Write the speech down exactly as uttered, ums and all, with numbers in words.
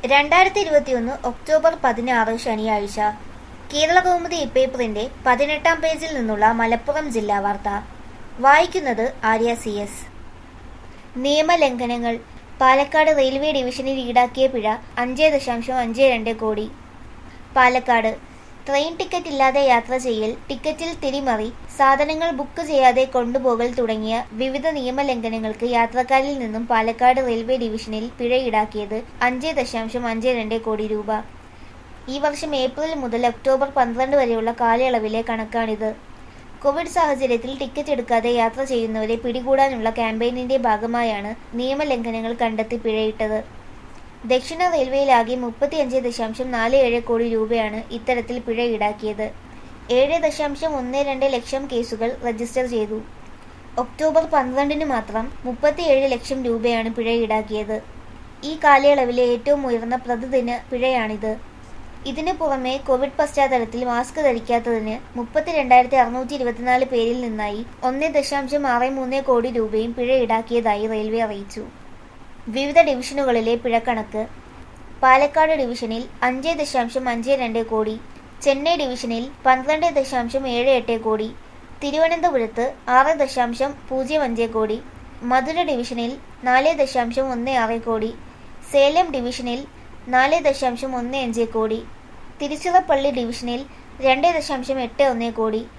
രണ്ടായിരത്തി ഇരുപത്തിയൊന്ന് ഒക്ടോബർ പതിനാറ് ശനിയാഴ്ച കേരളകൗമുദി ഇപ്പേപ്പറിന്റെ പതിനെട്ടാം പേജിൽ നിന്നുള്ള മലപ്പുറം ജില്ലാ വാർത്ത. വായിക്കുന്നത് ആര്യ സി എസ്. നിയമലംഘനങ്ങൾ. പാലക്കാട് റെയിൽവേ ഡിവിഷനിൽ ഈടാക്കിയ പിഴ അഞ്ച് ദശാംശം അഞ്ച് രണ്ട് കോടി. പാലക്കാട് ട്രെയിൻ ടിക്കറ്റ് ഇല്ലാതെ യാത്ര ചെയ്യൽ, ടിക്കറ്റിൽ തിരിമറി, സാധനങ്ങൾ ബുക്ക് ചെയ്യാതെ കൊണ്ടുപോകൽ തുടങ്ങിയ വിവിധ നിയമലംഘനങ്ങൾക്ക് യാത്രക്കാരിൽ നിന്നും പാലക്കാട് റെയിൽവേ ഡിവിഷനിൽ പിഴ ഈടാക്കിയത് അഞ്ച് ദശാംശം അഞ്ച് രണ്ട് കോടി രൂപ. ഈ വർഷം ഏപ്രിൽ മുതൽ ഒക്ടോബർ പന്ത്രണ്ട് വരെയുള്ള കാലയളവിലെ കണക്കാണിത്. കോവിഡ് സാഹചര്യത്തിൽ ടിക്കറ്റ് എടുക്കാതെ യാത്ര ചെയ്യുന്നവരെ പിടികൂടാനുള്ള ക്യാമ്പയിനിന്റെ ഭാഗമായാണ് നിയമലംഘനങ്ങൾ കണ്ടെത്തി പിഴയിട്ടത്. ദക്ഷിണ റെയിൽവേയിലാകെ മുപ്പത്തിയഞ്ച് ദശാംശം നാല് ഏഴ് കോടി രൂപയാണ് ഇത്തരത്തിൽ പിഴ ഈടാക്കിയത്. ഏഴ് ദശാംശം ഒന്ന് രണ്ട് ലക്ഷം കേസുകൾ രജിസ്റ്റർ ചെയ്തു. ഒക്ടോബർ പന്ത്രണ്ടിന് മാത്രം മുപ്പത്തിയേഴ് ലക്ഷം രൂപയാണ് പിഴ ഈടാക്കിയത്. ഈ കാലയളവിലെ ഏറ്റവും ഉയർന്ന പ്രതിദിന പിഴയാണിത്. ഇതിനു പുറമെ കോവിഡ് പശ്ചാത്തലത്തിൽ മാസ്ക് ധരിക്കാത്തതിന് മുപ്പത്തിരണ്ടായിരത്തി അറുന്നൂറ്റി ഇരുപത്തിനാല് പേരിൽ നിന്നായി ഒന്ന് ദശാംശം ആറ് മൂന്ന് കോടി രൂപയും പിഴ ഈടാക്കിയതായി റെയിൽവേ അറിയിച്ചു. വിവിധ ഡിവിഷനുകളിലെ പിഴക്കണക്ക്. പാലക്കാട് ഡിവിഷനിൽ അഞ്ച് ദശാംശം അഞ്ച് രണ്ട് കോടി, ചെന്നൈ ഡിവിഷനിൽ പന്ത്രണ്ട് ദശാംശം ഏഴ് എട്ട് കോടി, തിരുവനന്തപുരത്ത് ആറ് ദശാംശം പൂജ്യം അഞ്ച് കോടി, മധുര ഡിവിഷനിൽ നാല് ദശാംശം ഒന്ന് ആറ് കോടി, സേലം ഡിവിഷനിൽ നാല് ദശാംശം ഒന്ന് അഞ്ച് കോടി, തിരുച്ചിറപ്പള്ളി ഡിവിഷനിൽ രണ്ട് ദശാംശം എട്ട് ഒന്ന് കോടി,